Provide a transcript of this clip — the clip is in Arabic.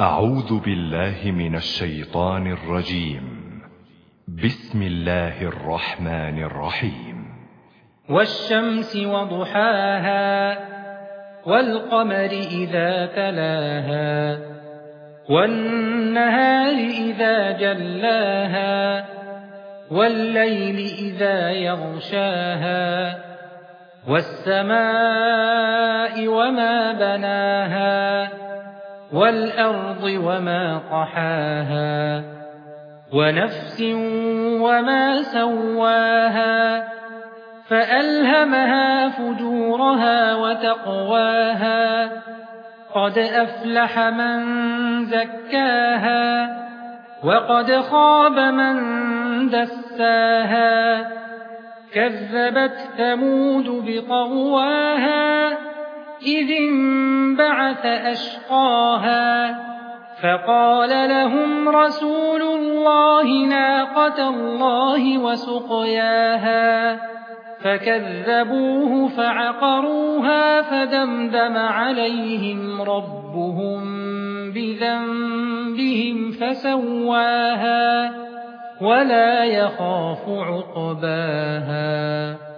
أعوذ بالله من الشيطان الرجيم. بسم الله الرحمن الرحيم. والشمس وضحاها والقمر إذا تلاها والنهار إذا جلاها والليل إذا يغشاها والسماء وما بناها والأرض وما طحاها ونفس وما سواها فألهمها فجورها وتقواها قد أفلح من زكاها وقد خاب من دساها كذبت ثمود بطغواها إذ انبعث أشقاها فقال لهم رسول الله ناقة الله وسقياها فكذبوه فعقروها فدمدم عليهم ربهم بذنبهم فسواها ولا يخاف عقباها.